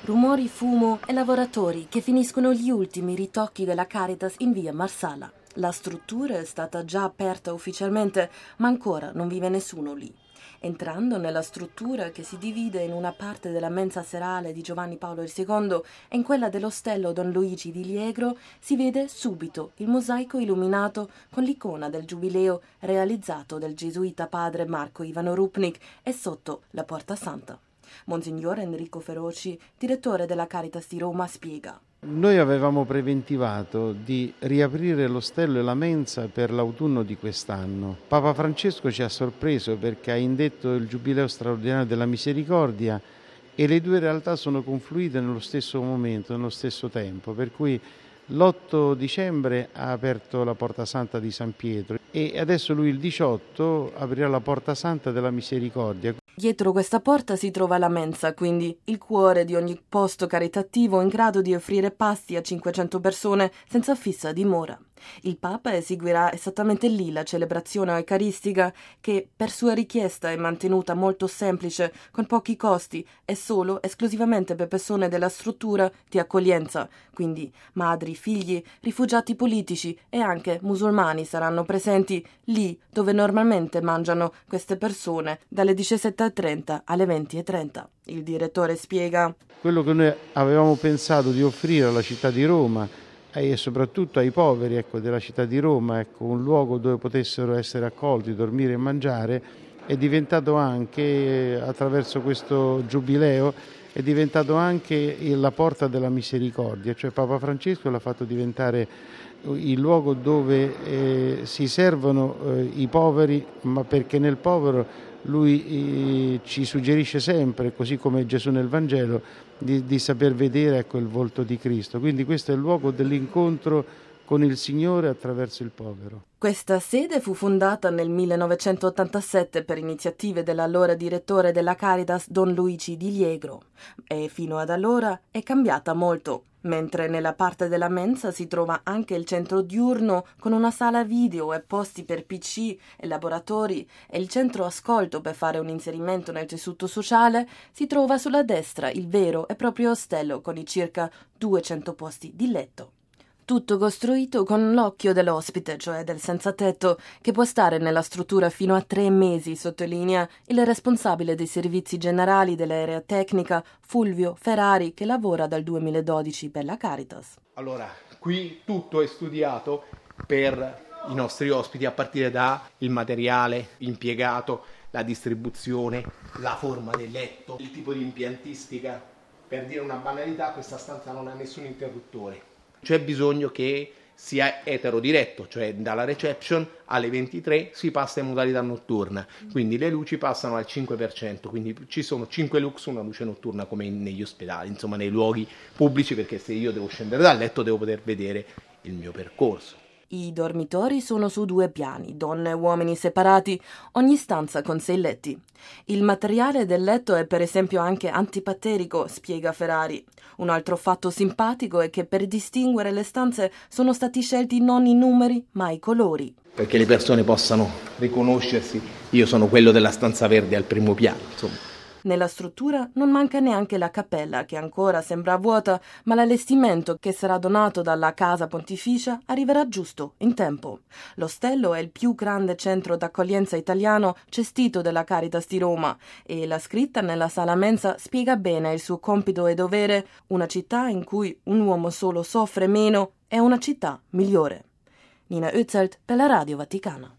Rumori, fumo e lavoratori che finiscono gli ultimi ritocchi della Caritas in via Marsala. La struttura è stata già aperta ufficialmente, ma ancora non vive nessuno lì. Entrando nella struttura, che si divide in una parte della mensa serale di Giovanni Paolo II e in quella dell'ostello Don Luigi di Liegro, si vede subito il mosaico illuminato con l'icona del giubileo realizzato dal gesuita padre Marco Ivano Rupnik e sotto la Porta Santa. Monsignor Enrico Feroci, direttore della Caritas di Roma, spiega. Noi avevamo preventivato di riaprire l'ostello e la mensa per l'autunno di quest'anno. Papa Francesco ci ha sorpreso perché ha indetto il Giubileo straordinario della Misericordia e le due realtà sono confluite nello stesso momento, nello stesso tempo, per cui l'8 dicembre ha aperto la Porta Santa di San Pietro e adesso lui il 18 aprirà la Porta Santa della Misericordia. Dietro questa porta si trova la mensa, quindi il cuore di ogni posto caritativo in grado di offrire pasti a 500 persone senza fissa dimora. Il Papa eseguirà esattamente lì la celebrazione eucaristica che, per sua richiesta, è mantenuta molto semplice, con pochi costi e solo esclusivamente per persone della struttura di accoglienza, quindi madri, figli, rifugiati politici e anche musulmani saranno presenti lì dove normalmente mangiano queste persone dalle 17:30 alle 20:30. Il direttore spiega. Quello che noi avevamo pensato di offrire alla città di Roma e soprattutto ai poveri della città di Roma, un luogo dove potessero essere accolti, dormire e mangiare, è diventato anche, attraverso questo giubileo, è diventato anche la porta della misericordia, cioè Papa Francesco l'ha fatto diventare il luogo dove si servono i poveri, ma perché nel povero lui ci suggerisce sempre, così come Gesù nel Vangelo, di saper vedere il volto di Cristo. Quindi questo è il luogo dell'incontro con il Signore attraverso il povero. Questa sede fu fondata nel 1987 per iniziative dell'allora direttore della Caritas Don Luigi di Liegro e fino ad allora è cambiata molto. Mentre nella parte della mensa si trova anche il centro diurno con una sala video e posti per PC e laboratori e il centro ascolto per fare un inserimento nel tessuto sociale, si trova sulla destra il vero e proprio ostello con i circa 200 posti di letto. Tutto costruito con l'occhio dell'ospite, cioè del senzatetto, che può stare nella struttura fino a 3 mesi, sottolinea il responsabile dei servizi generali dell'area tecnica, Fulvio Ferrari, che lavora dal 2012 per la Caritas. Allora, qui tutto è studiato per i nostri ospiti a partire dal materiale impiegato, la distribuzione, la forma del letto, il tipo di impiantistica. Per dire una banalità, questa stanza non ha nessun interruttore. C'è bisogno che sia eterodiretto, cioè dalla reception alle 23 si passa in modalità notturna, quindi le luci passano al 5%, quindi ci sono 5 lux, una luce notturna come negli ospedali, insomma nei luoghi pubblici, perché se io devo scendere dal letto devo poter vedere il mio percorso. I dormitori sono su 2 piani, donne e uomini separati, ogni stanza con 6 letti. Il materiale del letto è per esempio anche antibatterico, spiega Ferrari. Un altro fatto simpatico è che per distinguere le stanze sono stati scelti non i numeri ma i colori. Perché le persone possano riconoscersi, io sono quello della stanza verde al primo piano, insomma. Nella struttura non manca neanche la cappella, che ancora sembra vuota, ma l'allestimento che sarà donato dalla Casa Pontificia arriverà giusto, in tempo. L'ostello è il più grande centro d'accoglienza italiano gestito dalla Caritas di Roma e la scritta nella sala mensa spiega bene il suo compito e dovere: una città in cui un uomo solo soffre meno è una città migliore. Nina Özelt per la Radio Vaticana.